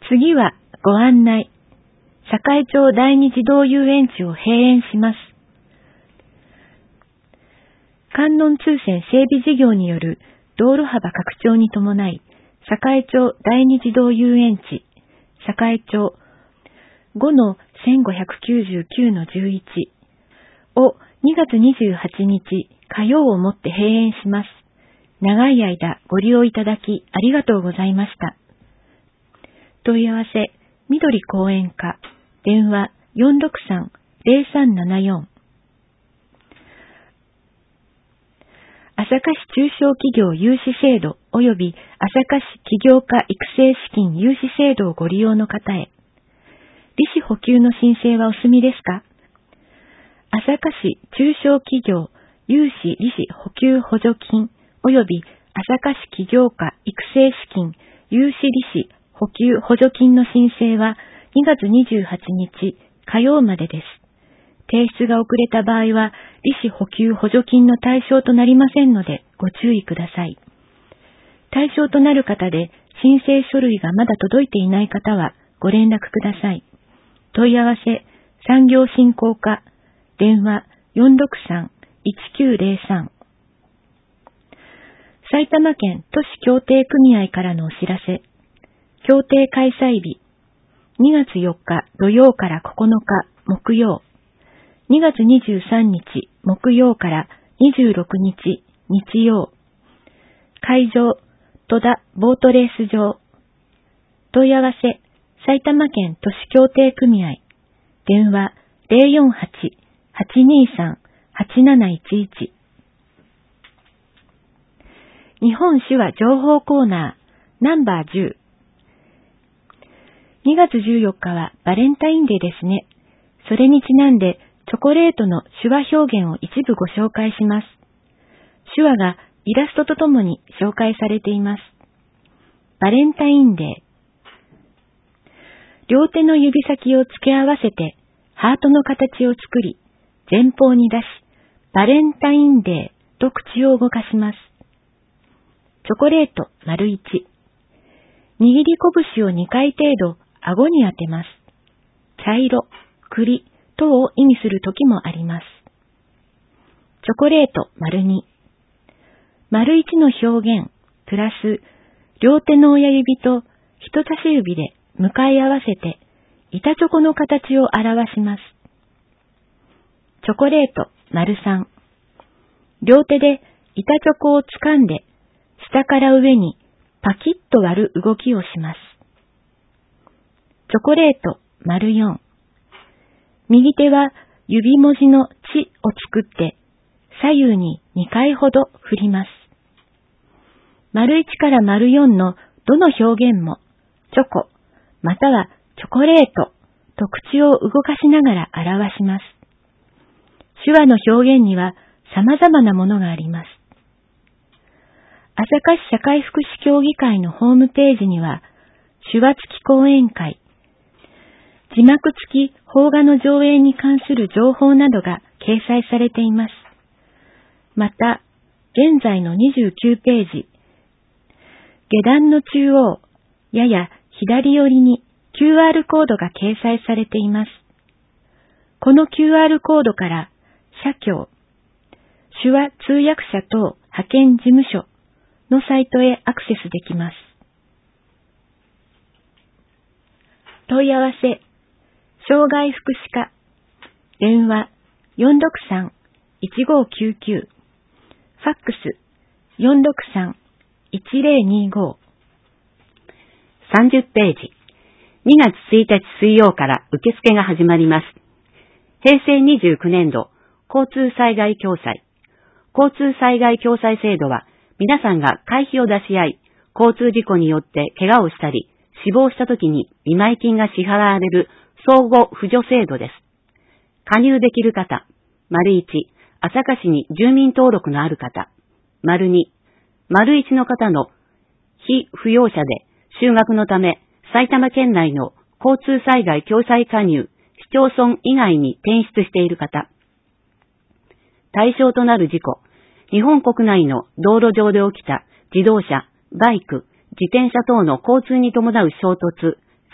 次はご案内。堺町第二児童遊園地を閉園します。関門通線整備事業による道路幅拡張に伴い、堺町第二児童遊園地、堺町 5-1599-11 を2月28日火曜をもって閉園します。長い間ご利用いただきありがとうございました。問い合わせ、緑公園課、電話463-0374。朝霞市中小企業融資制度及び朝霞市起業家育成資金融資制度をご利用の方へ。利子補給の申請はお済みですか？朝霞市中小企業融資利子補給補助金及び朝霞市起業家育成資金融資利子補給補助金の申請は2月28日火曜までです。提出が遅れた場合は利子補給補助金の対象となりませんのでご注意ください。対象となる方で申請書類がまだ届いていない方はご連絡ください。問い合わせ、産業振興課、電話463-1903。埼玉県都市協定組合からのお知らせ。協定開催日、2月4日土曜から9日木曜。2月23日木曜から26日日曜。会場、戸田ボートレース場。問い合わせ、埼玉県都市協定組合。電話048-823-8711。日本手話情報コーナーナンバー10。2月14日はバレンタインデーですね。それにちなんでチョコレートの手話表現を一部ご紹介します。手話がイラストとともに紹介されています。バレンタインデー。両手の指先を付け合わせてハートの形を作り、前方に出し、バレンタインデーと口を動かします。チョコレート丸1。握り拳を2回程度顎に当てます。茶色、栗等を意味する時もあります。チョコレート丸2。丸1の表現、プラス、両手の親指と人差し指で向かい合わせて、板チョコの形を表します。チョコレート丸3。両手で板チョコを掴んで、下から上にパキッと割る動きをします。チョコレート丸4。右手は指文字のチを作って左右に2回ほど振ります。丸1から丸4のどの表現もチョコまたはチョコレートと口を動かしながら表します。手話の表現には様々なものがあります。朝霞市社会福祉協議会のホームページには手話付き講演会、字幕付き邦画の上映に関する情報などが掲載されています。また、現在の29ページ、下段の中央、やや左寄りに QR コードが掲載されています。この QR コードから、社協、手話通訳者等派遣事務所のサイトへアクセスできます。問い合わせ、障害福祉課、電話463-1599、ファックス463-1025。 30ページ。2月1日水曜から受付が始まります。平成29年度交通災害共済。交通災害共済制度は皆さんが会費を出し合い、交通事故によって怪我をしたり、死亡した時に見舞金が支払われる相互扶助制度です。加入できる方、丸1、朝霞市に住民登録のある方、丸2、丸1の方の被扶養者で就学のため埼玉県内の交通災害共済加入、市町村以外に転出している方、対象となる事故、日本国内の道路上で起きた自動車、バイク、自転車等の交通に伴う衝突、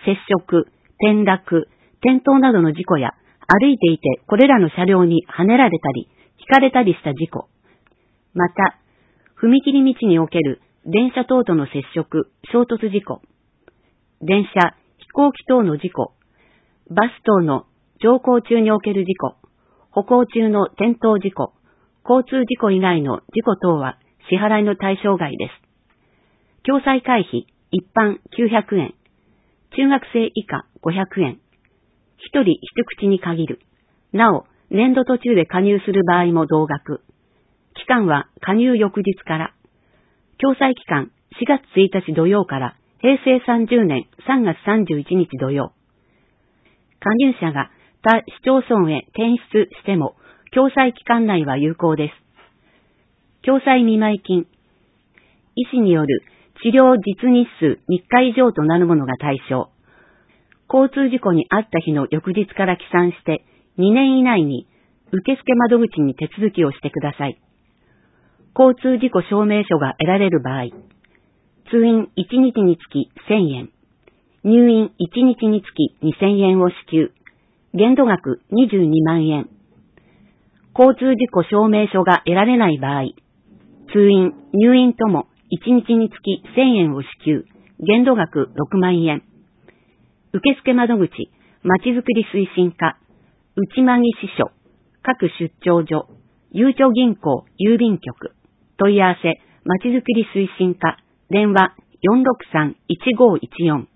接触、転落、転倒などの事故や、歩いていてこれらの車両に跳ねられたり、ひかれたりした事故。また、踏切道における電車等との接触、衝突事故。電車、飛行機等の事故。バス等の乗降中における事故。歩行中の転倒事故。交通事故以外の事故等は支払いの対象外です。共済回避、一般900円。中学生以下500円。一人一口に限る。なお、年度途中で加入する場合も同額。期間は加入翌日から。共済期間4月1日土曜から平成30年3月31日土曜。加入者が他市町村へ転出しても、共済期間内は有効です。共済見舞金。医師による治療実日数3日以上となるものが対象。交通事故に遭った日の翌日から起算して2年以内に受付窓口に手続きをしてください。交通事故証明書が得られる場合、通院1日につき1000円、入院1日につき2000円を支給、限度額22万円。交通事故証明書が得られない場合、通院、入院とも1日につき1000円を支給、限度額6万円。受付窓口、まちづくり推進課、内間木支所、各出張所、ゆうちょ銀行、郵便局、問い合わせ、まちづくり推進課、電話 463-1514。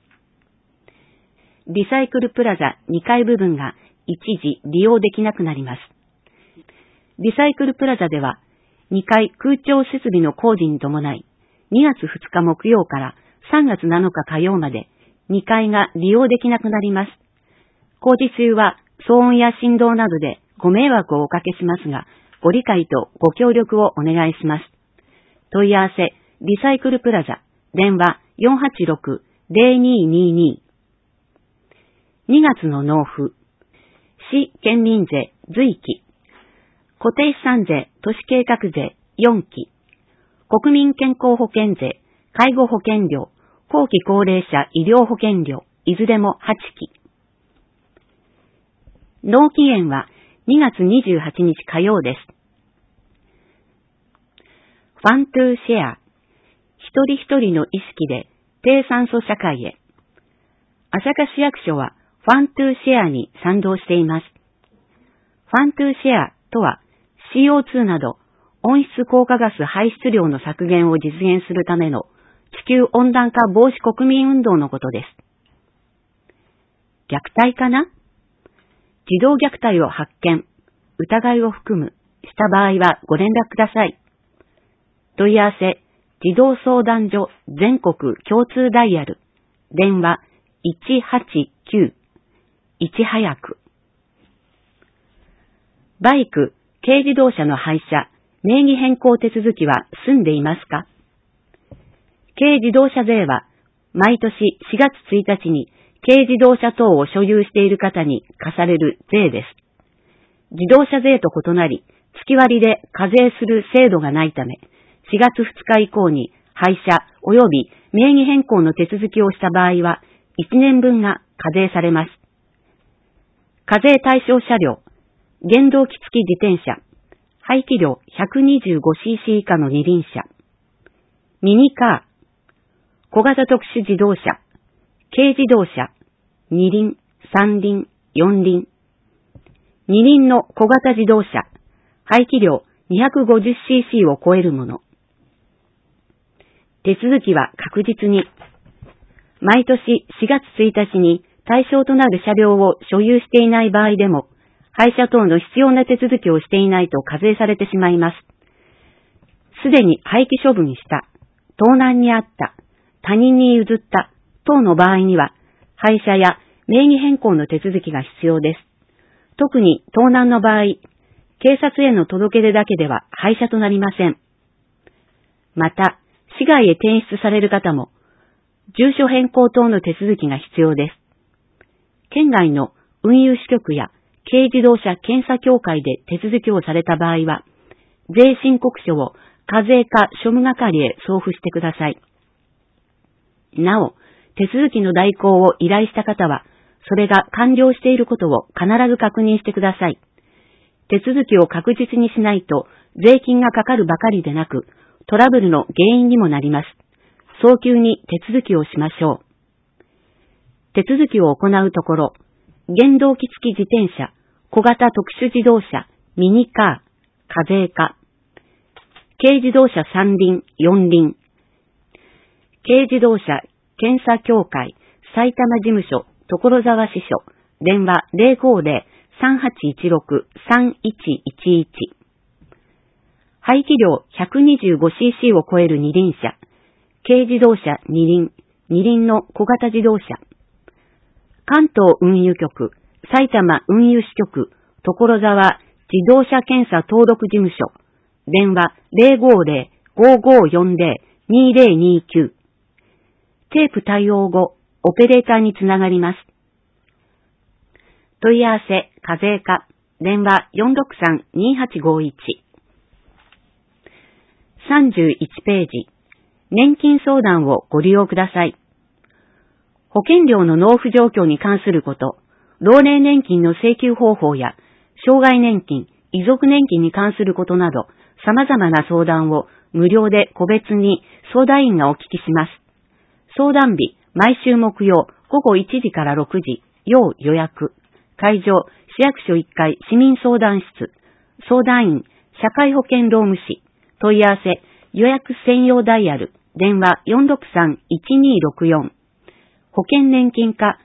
リサイクルプラザ2階部分が一時利用できなくなります。リサイクルプラザでは、2階空調設備の工事に伴い、2月2日木曜から3月7日火曜まで2階が利用できなくなります。工事中は騒音や振動などでご迷惑をおかけしますが、ご理解とご協力をお願いします。問い合わせ、リサイクルプラザ、電話 486-0222。2月の納付。市県民税随期。固定資産税都市計画税4期。国民健康保険税、介護保険料、後期高齢者医療保険料、いずれも8期。納期限は2月28日火曜です。ファントゥーシェア。一人一人の意識で低酸素社会へ。朝霞市役所はファントゥーシェアに賛同しています。ファントゥーシェアとは CO2 など温室効果ガス排出量の削減を実現するための地球温暖化防止国民運動のことです。虐待かな？児童虐待を発見、疑いを含むした場合はご連絡ください。問い合わせ、児童相談所全国共通ダイヤル、電話189、いち早く。バイク、軽自動車の廃車、名義変更手続きは済んでいますか？軽自動車税は、毎年4月1日に軽自動車等を所有している方に課される税です。自動車税と異なり、月割りで課税する制度がないため、4月2日以降に廃車及び名義変更の手続きをした場合は、1年分が課税されます。課税対象車両、原動機付き自転車、排気量 125cc 以下の二輪車、ミニカー、小型特殊自動車、軽自動車、二輪、三輪、四輪、二輪の小型自動車、排気量 250cc を超えるもの。手続きは確実に、毎年4月1日に対象となる車両を所有していない場合でも、廃車等の必要な手続きをしていないと課税されてしまいます。すでに廃棄処分した、盗難にあった、他人に譲った等の場合には、廃車や名義変更の手続きが必要です。特に盗難の場合、警察への届け出だけでは廃車となりません。また、市外へ転出される方も、住所変更等の手続きが必要です。県外の運輸支局や軽自動車検査協会で手続きをされた場合は、税申告書を課税課庶務係へ送付してください。なお、 手続きの代行を依頼した方は、それが完了していることを必ず確認してください。手続きを確実にしないと、税金がかかるばかりでなく、トラブルの原因にもなります。早急に手続きをしましょう。手続きを行うところ、原動機付き自転車、小型特殊自動車、ミニカー、課税課、軽自動車三輪、四輪、軽自動車検査協会、埼玉事務所、所沢支所、電話 050-3816-3111。排気量 125cc を超える二輪車、軽自動車二輪、二輪の小型自動車。関東運輸局、埼玉運輸支局、所沢自動車検査登録事務所、電話 050-5540-2029。テープ対応後、オペレーターにつながります。問い合わせ、課税課、電話 463-2851。31ページ、年金相談をご利用ください。保険料の納付状況に関すること、老齢年金の請求方法や、障害年金、遺族年金に関することなど、様々な相談を無料で個別に相談員がお聞きします。相談日、毎週木曜午後1時から6時、要予約。会場、市役所1階市民相談室。相談員、社会保険労務士。問い合わせ、予約専用ダイヤル。電話 463-1264。保険年金課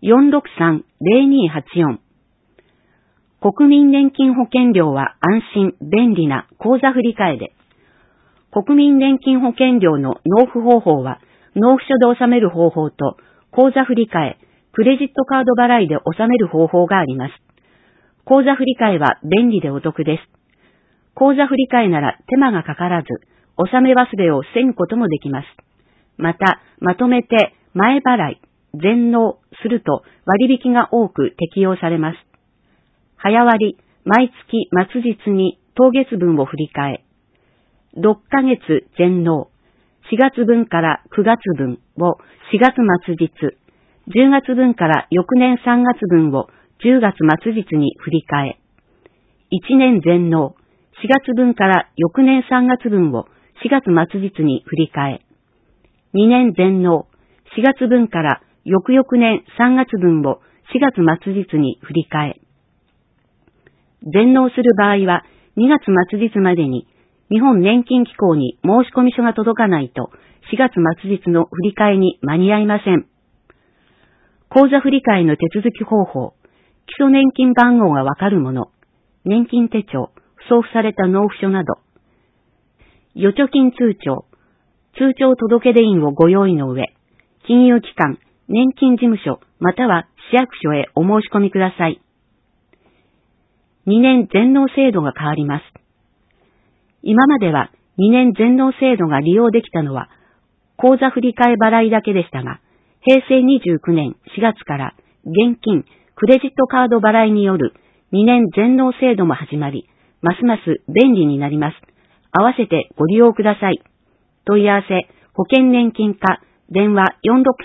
463-0284。国民年金保険料は安心、便利な口座振替で。国民年金保険料の納付方法は、納付書で納める方法と、口座振替、クレジットカード払いで納める方法があります。口座振替は便利でお得です。口座振替なら手間がかからず、納め忘れを防ぐこともできます。また、まとめて前払い、全納すると割引が多く適用されます。早割、毎月末日に当月分を振り替え、6ヶ月全納、4月分から9月分を4月末日、10月分から翌年3月分を10月末日に振り替え、1年全納、4月分から翌年3月分を4月末日に振り替え、2年全納、4月分から翌々年3月分を4月末日に振り替え、全納する場合は2月末日までに日本年金機構に申込書が届かないと4月末日の振り替えに間に合いません。口座振替の手続き方法、基礎年金番号がわかるもの、年金手帳、送付された納付書など、預貯金通帳、通帳届出印をご用意の上、金融機関、年金事務所または市役所へお申し込みください。2年全納制度が変わります。今までは2年全納制度が利用できたのは、口座振替払いだけでしたが、平成29年4月から現金、クレジットカード払いによる2年全納制度も始まり、ますます便利になります。合わせてご利用ください。問い合わせ、保険年金課、電話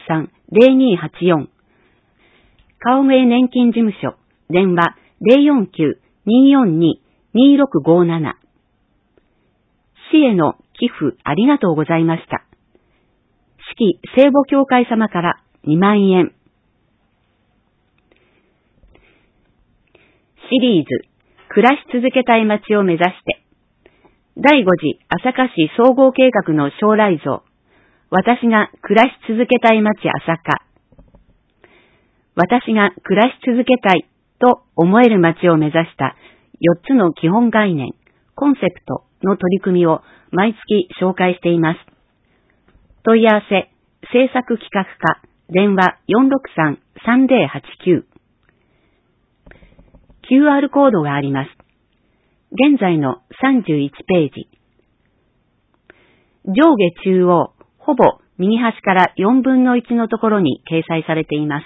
463-0284。川越年金事務所、電話 049-242-2657。市への寄付ありがとうございました。四季聖母協会様から2万円。シリーズ、暮らし続けたい街を目指して、第5次朝霞市総合計画の将来像、私が暮らし続けたい街朝霞。私が暮らし続けたいと思える街を目指した4つの基本概念、コンセプトの取り組みを毎月紹介しています。問い合わせ、制作企画課、電話 463-3089。QR コードがあります。現在の31ページ。上下中央、ほぼ右端から4分の1のところに掲載されています。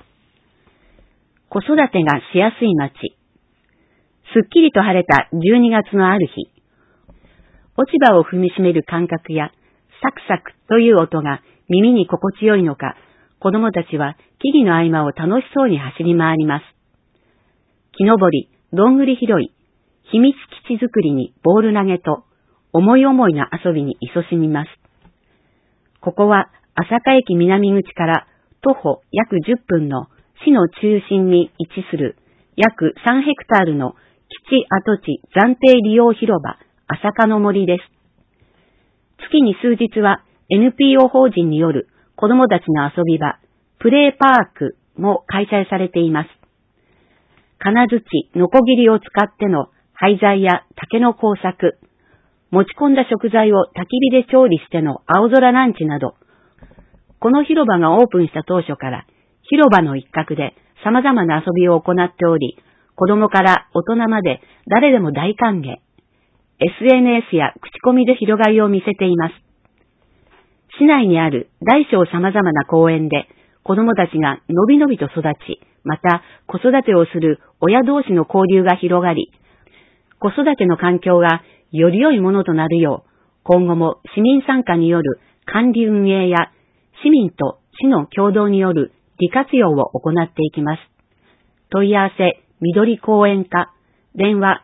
子育てがしやすい街。すっきりと晴れた12月のある日、落ち葉を踏みしめる感覚やサクサクという音が耳に心地よいのか、 子供たちは木々の合間を楽しそうに走り回ります。木登り、どんぐり拾い、秘密基地作りにボール投げと、思い思いな遊びに勤しみます。ここは朝霞駅南口から徒歩約10分の市の中心に位置する約3ヘクタールの基地跡地暫定利用広場朝霞の森です。月に数日は NPO 法人による子供たちの遊び場、プレイパークも開催されています。金槌、ノコギリを使っての廃材や竹の工作、持ち込んだ食材を焚き火で調理しての青空ランチなど、この広場がオープンした当初から広場の一角で様々な遊びを行っており、子供から大人まで誰でも大歓迎。SNS や口コミで広がりを見せています。市内にある大小様々な公園で子供たちがのびのびと育ち、また子育てをする親同士の交流が広がり、子育ての環境がより良いものとなるよう、今後も市民参加による管理運営や市民と市の共同による利活用を行っていきます。問い合わせ、緑公園課、電話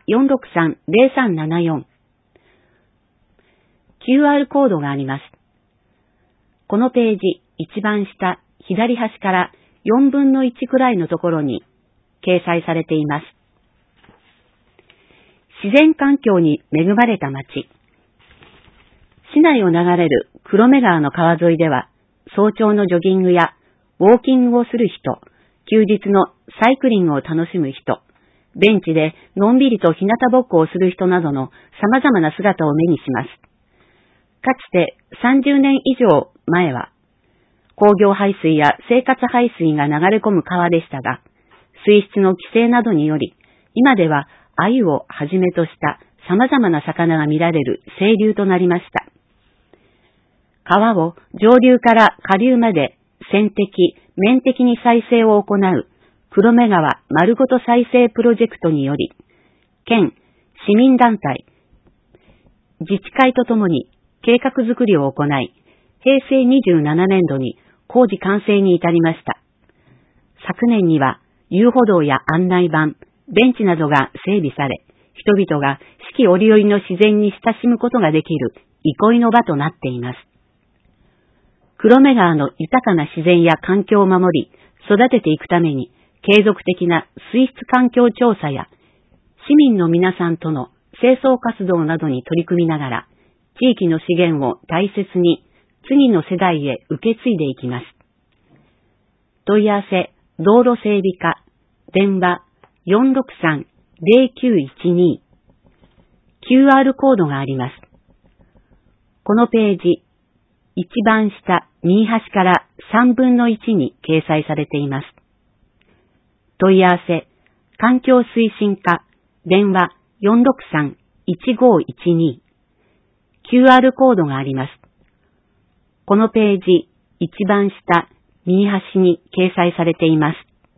463-0374。QR コードがあります。このページ、一番下、左端から4分の1くらいのところに掲載されています。自然環境に恵まれた町。市内を流れる黒目川の川沿いでは、早朝のジョギングやウォーキングをする人、休日のサイクリングを楽しむ人、ベンチでのんびりと日向ぼっこをする人などの様々な姿を目にします。かつて30年以上前は、工業排水や生活排水が流れ込む川でしたが、水質の規制などにより、今では鮎をはじめとした様々な魚が見られる清流となりました。川を上流から下流まで線的、面的に再生を行う黒目川丸ごと再生プロジェクトにより、県、市民団体、自治会とともに計画づくりを行い、平成27年度に工事完成に至りました。昨年には遊歩道や案内板、ベンチなどが整備され、人々が四季折々の自然に親しむことができる憩いの場となっています。黒目川の豊かな自然や環境を守り、育てていくために、継続的な水質環境調査や、市民の皆さんとの清掃活動などに取り組みながら、地域の資源を大切に次の世代へ受け継いでいきます。問い合わせ、道路整備課、電話 463-0912。QR コードがあります。このページ、一番下、右端から3分の1に掲載されています。問い合わせ、環境推進課、電話 463-1512。QR コードがあります。このページ、一番下、右端に掲載されています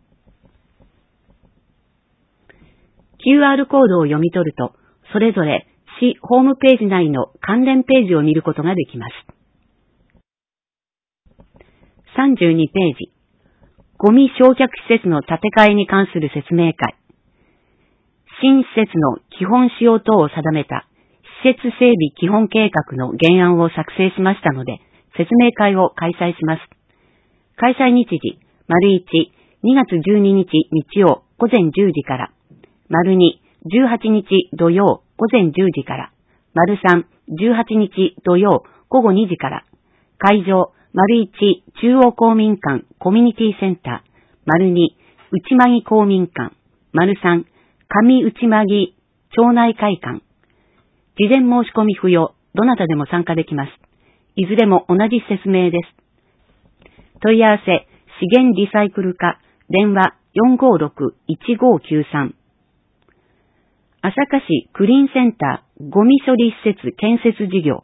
。QR コードを読み取ると、それぞれ市ホームページ内の関連ページを見ることができます。32ページ、ゴミ焼却施設の建て替えに関する説明会。新施設の基本仕様等を定めた施設整備基本計画の原案を作成しましたので、説明会を開催します。開催日時、丸1、2月12日日曜午前10時から、丸2、18日土曜午前10時から、丸3、18日土曜午後2時から、会場、丸1、中央公民館コミュニティセンター、丸2、内間木公民館、丸3、上内間木町内会館。事前申し込み不要、どなたでも参加できます。いずれも同じ説明です。問い合わせ、資源リサイクル課、電話 456-1593。朝霞市クリーンセンターゴミ処理施設建設事業。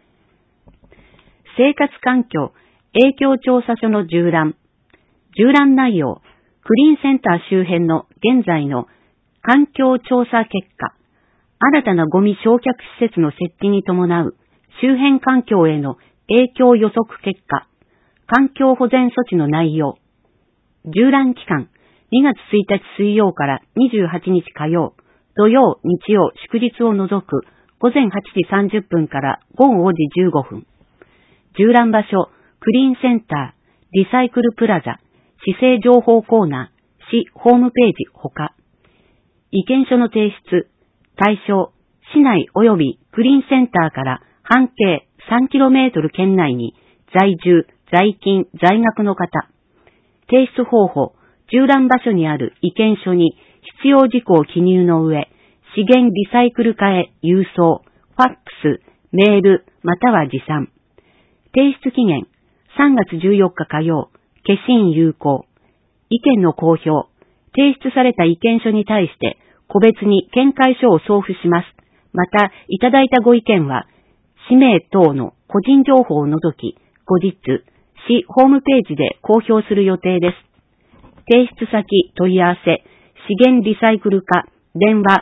生活環境影響調査書の縦覧。縦覧内容、クリーンセンター周辺の現在の環境調査結果、新たなゴミ焼却施設の設置に伴う周辺環境への影響予測結果、 環境保全措置の内容。縦覧期間、2月1日水曜から28日火曜、土曜、日曜、祝日を除く午前8時30分から午後5時15分。縦覧場所、クリーンセンター、リサイクルプラザ、市政情報コーナー、市ホームページほか。意見書の提出、対象、市内及びクリーンセンターから半径 3km 圏内に在住、在勤、在学の方。提出方法、縦覧場所にある意見書に必要事項を記入の上、資源リサイクル課へ郵送、ファックス、メール、または持参。提出期限、3月14日火曜、消印有効。意見の公表、提出された意見書に対して個別に見解書を送付します。また、いただいたご意見は、氏名等の個人情報を除き、後日、市ホームページで公表する予定です。提出先問い合わせ、資源リサイクル課、電話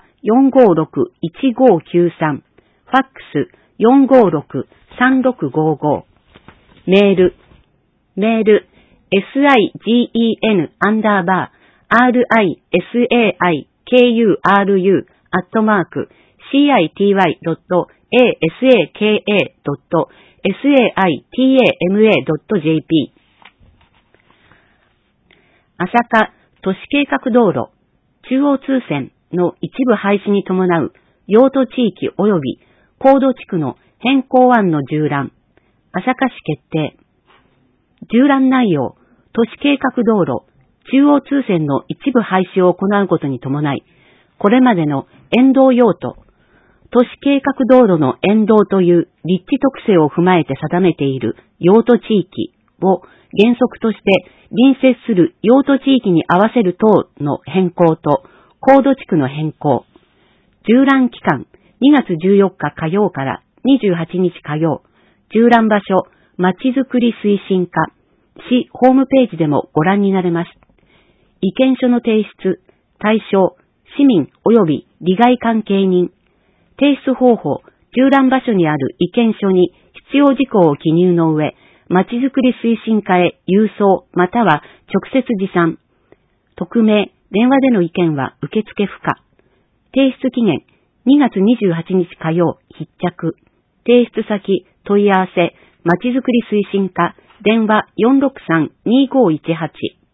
456-1593、ファックス456-3655、メール、sisaikuru_risaka.asaka.satama.jp 朝霞都市計画道路中央通線の一部廃止に伴う用途地域及び高度地区の変更案の縦覧、朝霞市決定。縦覧内容、都市計画道路中央通線の一部廃止を行うことに伴い、これまでの沿道用途、都市計画道路の沿道という立地特性を踏まえて定めている用途地域を原則として隣接する用途地域に合わせる等の変更と高度地区の変更。縦覧期間2月14日火曜から28日火曜。縦覧場所、まちづくり推進課、市ホームページでもご覧になれます。意見書の提出、対象、市民及び利害関係人。提出方法、縦覧場所にある意見書に必要事項を記入の上、まちづくり推進課へ郵送または直接持参。匿名、電話での意見は受付不可。提出期限、2月28日火曜、必着。提出先、問い合わせ、まちづくり推進課、電話463-2518。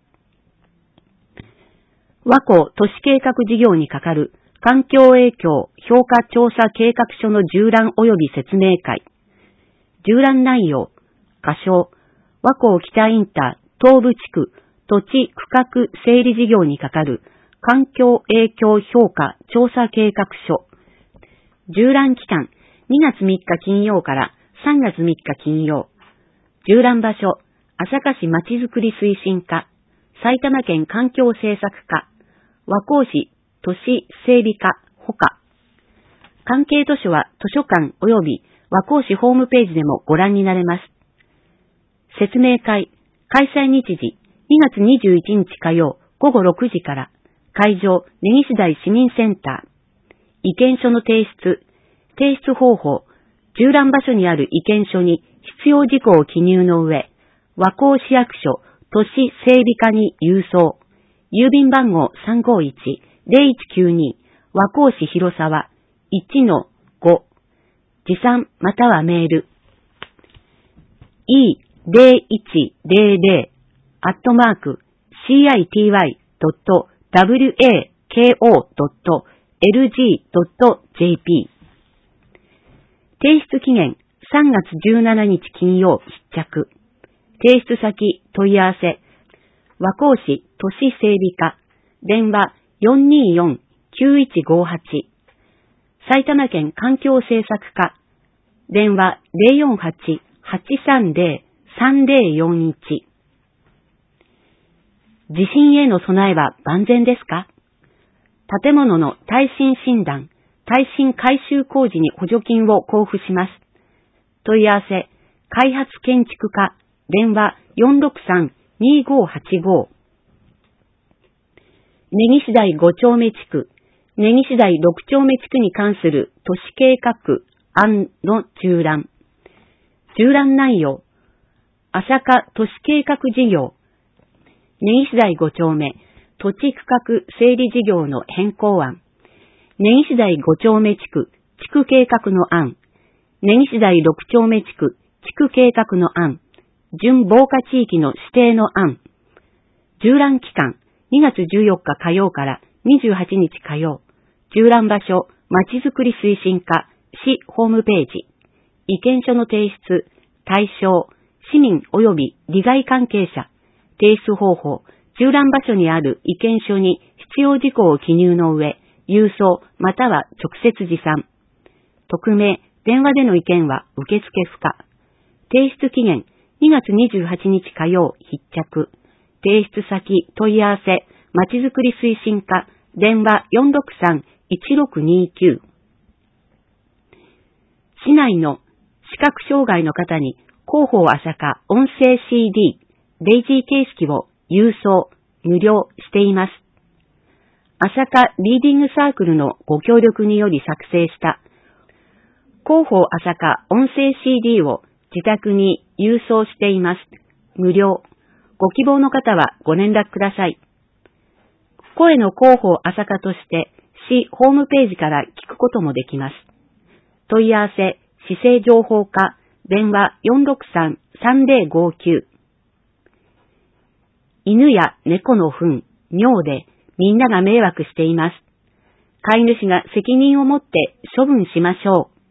和光都市計画事業に係る環境影響評価調査計画書の縦覧及び説明会。縦覧内容、箇所、和光北インター東部地区土地区画整理事業に係る環境影響評価調査計画書。縦覧期間、2月3日金曜から3月3日金曜。縦覧場所、朝霞市まちづくり推進課、埼玉県環境政策課、和光市都市整備課ほか。関係図書は図書館及び和光市ホームページでもご覧になれます。説明会、開催日時、2月21日火曜午後6時から、会場、根岸台市民センター。意見書の提出、提出方法、縦覧場所にある意見書に必要事項を記入の上、和光市役所都市整備課に郵送。郵便番号351-0192和光市広沢 1-5。持参またはメール。city.wako.lg.jp。提出期限3月17日金曜必着。提出先問い合わせ。和光市都市整備課。電話424-9158。埼玉県環境政策課。電話048-830-3041。地震への備えは万全ですか？建物の耐震診断、耐震改修工事に補助金を交付します。問い合わせ、開発建築課、電話463-2585。根岸台5丁目地区、根岸台6丁目地区に関する都市計画案の縦覧。縦覧内容、 朝霞都市計画事業、根岸台5丁目土地区画整理事業の変更案、根岸台5丁目地区計画の案、根岸台6丁目地区計画の案、準防火地域の指定の案、縦覧期間2月14日火曜から28日火曜、縦覧場所、まちづくり推進課、市ホームページ、意見書の提出、対象、市民及び利害関係者、提出方法、縦覧場所にある意見書に必要事項を記入の上、郵送または直接持参。匿名、電話での意見は受付不可。提出期限、2月28日火曜必着。提出先、問い合わせ、まちづくり推進課、電話 463-1629。市内の視覚障害の方に広報朝霞音声 CD、デイジー形式を郵送、無料しています。朝霞リーディングサークルのご協力により作成した広報朝霞音声 CD を自宅に郵送しています。無料。ご希望の方はご連絡ください。声の広報朝霞として市ホームページから聞くこともできます。問い合わせ、市政情報課、電話 463-3059。犬や猫の糞、尿でみんなが迷惑しています。飼い主が責任を持って処分しましょう。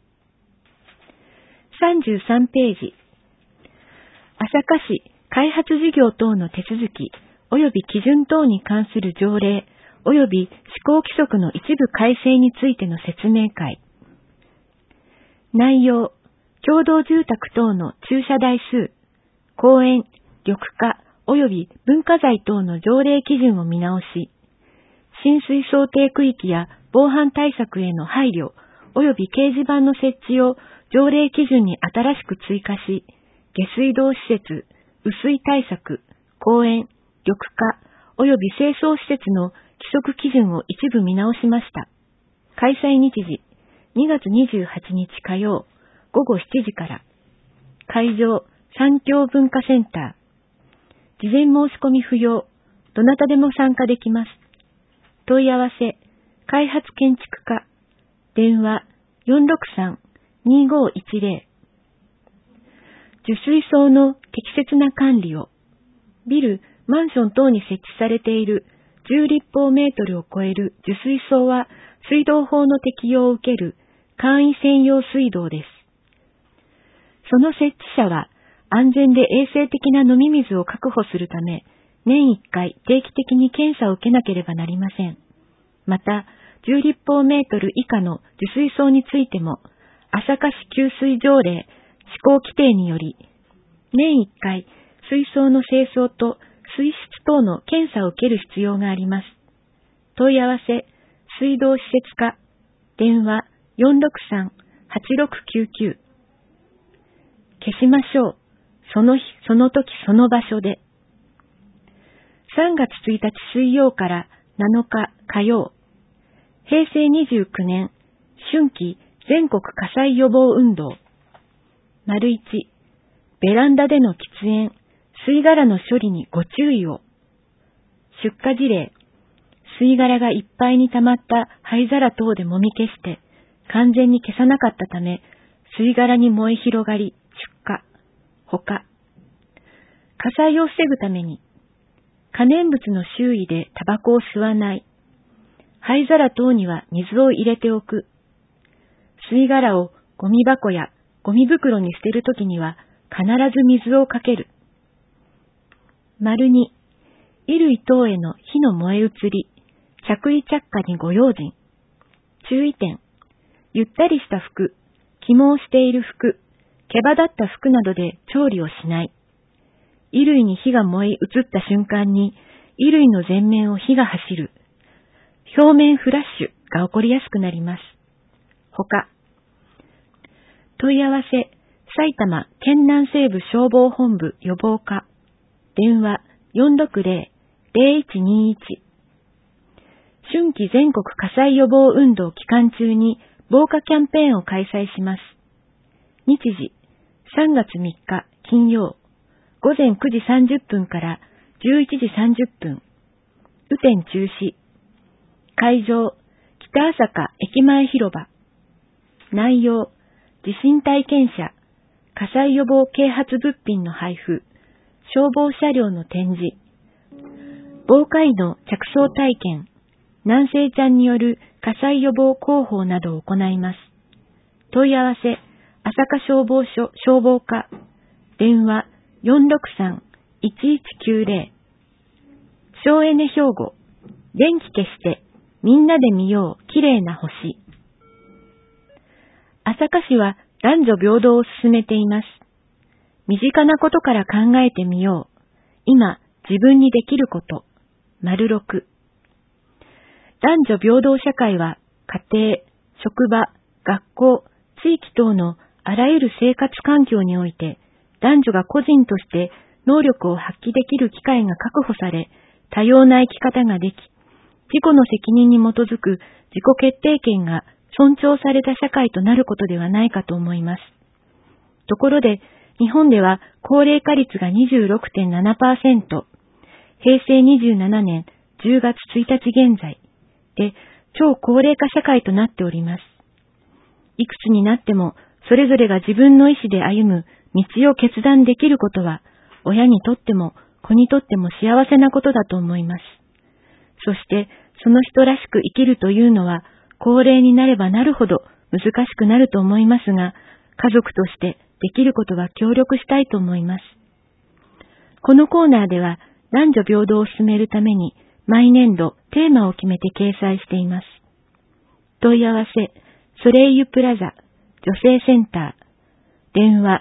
33ページ。朝霞市開発事業等の手続き及び基準等に関する条例及び施行規則の一部改正についての説明会。内容、共同住宅等の駐車台数、公園、緑化及び文化財等の条例基準を見直し、浸水想定区域や防犯対策への配慮及び掲示板の設置を条例基準に新しく追加し、下水道施設、雨水対策、公園、緑化及び清掃施設の規則基準を一部見直しました。開催日時、2月28日火曜、午後7時から。会場、三協文化センター。事前申し込み不要。どなたでも参加できます。問い合わせ、開発建築課。電話、463-2510。受水槽の適切な管理を。ビル、マンション等に設置されている10立方メートルを超える受水槽は水道法の適用を受ける簡易専用水道です。その設置者は安全で衛生的な飲み水を確保するため、年1回定期的に検査を受けなければなりません。また、10立方メートル以下の受水槽についても、朝霞市給水条例施行規定により、年1回水槽の清掃と水質等の検査を受ける必要があります。問い合わせ、水道施設課、電話463-8699。消しましょう。その日、その時、その場所で。3月1日水曜から7日火曜。平成29年春季全国火災予防運動。1、ベランダでの喫煙、吸い殻の処理にご注意を。出火事例、吸い殻がいっぱいに溜まった灰皿等でもみ消して完全に消さなかったため、吸い殻に燃え広がり出火。ほか、火災を防ぐために可燃物の周囲でタバコを吸わない。灰皿等には水を入れておく。吸い殻をゴミ箱やゴミ袋に捨てるときには必ず水をかける。2、衣類等への火の燃え移り、着衣着火にご用心。注意点。ゆったりした服、起毛している服、毛羽立った服などで調理をしない。衣類に火が燃え移った瞬間に、衣類の前面を火が走る。表面フラッシュが起こりやすくなります。ほか。問い合わせ、埼玉県南西部消防本部予防課。電話460-0121。春季全国火災予防運動期間中に防火キャンペーンを開催します。日時、3月3日金曜午前9時30分から11時30分。雨天中止。会場、北朝霞駅前広場。内容、地震体験者、火災予防啓発物品の配布、消防車両の展示、防火医の着想体験、南西ちゃんによる火災予防広報などを行います。問い合わせ、朝霞消防署消防課、電話463-1190。省エネ兵庫、電気消して、みんなで見よう、綺麗な星。朝霞市は男女平等を進めています。身近なことから考えてみよう。今、自分にできること。�6。男女平等社会は、家庭、職場、学校、地域等のあらゆる生活環境において、男女が個人として能力を発揮できる機会が確保され、多様な生き方ができ、自己の責任に基づく自己決定権が尊重された社会となることではないかと思います。ところで、日本では高齢化率が 26.7%、平成27年10月1日現在で超高齢化社会となっております。いくつになってもそれぞれが自分の意思で歩む道を決断できることは、親にとっても子にとっても幸せなことだと思います。そして、その人らしく生きるというのは、高齢になればなるほど難しくなると思いますが、家族としてできることは協力したいと思います。このコーナーでは、男女平等を進めるために、毎年度テーマを決めて掲載しています。問い合わせ、ソレイユプラザ、女性センター、電話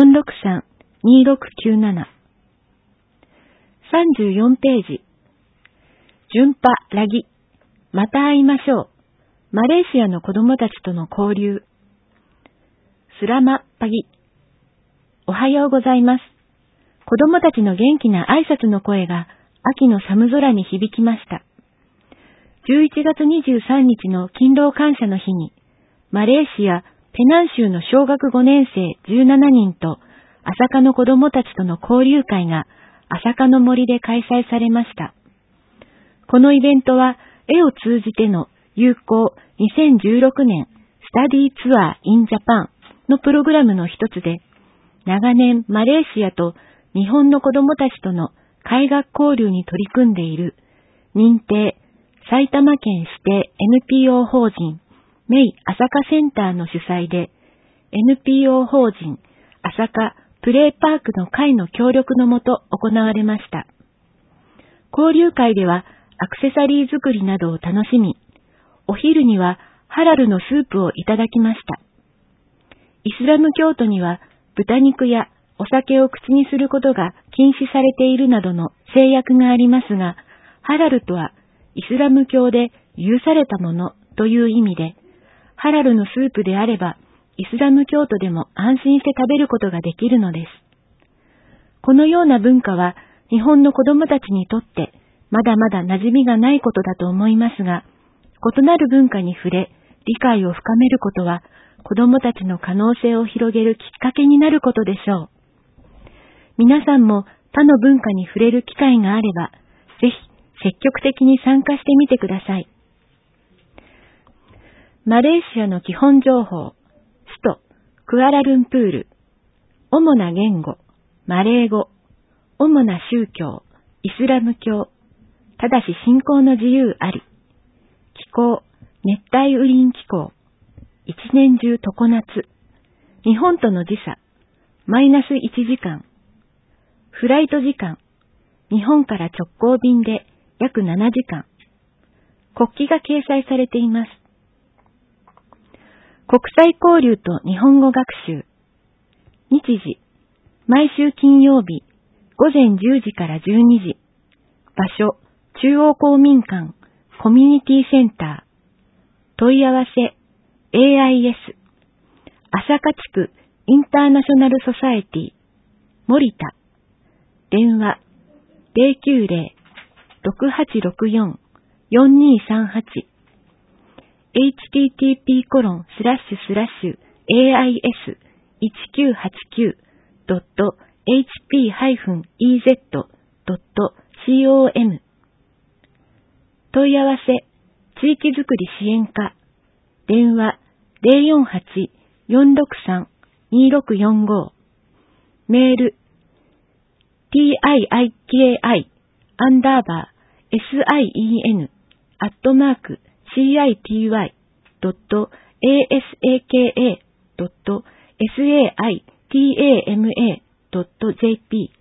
463-2697。34ページ。順波ラギ。また会いましょう。マレーシアの子供たちとの交流。スラマパギ。おはようございます。子供たちの元気な挨拶の声が秋の寒空に響きました。11月23日の勤労感謝の日に、マレーシア・ペナン州の小学5年生17人と朝霞の子供たちとの交流会が朝霞の森で開催されました。このイベントは絵を通じての友好2016年スタディツアーインジャパンのプログラムの一つで、長年マレーシアと日本の子供たちとの海学交流に取り組んでいる認定埼玉県指定 NPO 法人メイ朝霞センターの主催で、NPO 法人朝霞プレイパークの会の協力のもと行われました。交流会ではアクセサリー作りなどを楽しみ、お昼にはハラルのスープをいただきました。イスラム教徒には豚肉やお酒を口にすることが禁止されているなどの制約がありますが、ハラルとはイスラム教で許されたものという意味で、ハラルのスープであれば、イスラム教徒でも安心して食べることができるのです。このような文化は日本の子供たちにとってまだまだ馴染みがないことだと思いますが、異なる文化に触れ、理解を深めることは子供たちの可能性を広げるきっかけになることでしょう。皆さんも他の文化に触れる機会があれば、ぜひ積極的に参加してみてください。マレーシアの基本情報、首都、クアラルンプール、主な言語、マレー語、主な宗教、イスラム教、ただし信仰の自由あり、気候、熱帯雨林気候、一年中常夏、日本との時差、マイナス1時間、フライト時間、日本から直行便で約7時間、国旗が掲載されています。国際交流と日本語学習。日時、毎週金曜日、午前10時から12時。場所、中央公民館、コミュニティセンター。問い合わせ、AIS、朝霞地区インターナショナルソサエティ、森田。電話、090-6864-4238。http://ais1989.air hp-ez.com。 問い合わせ、地域づくり支援課、電話048-463-2645、メール、TIKI_city.asaka.saitama.jp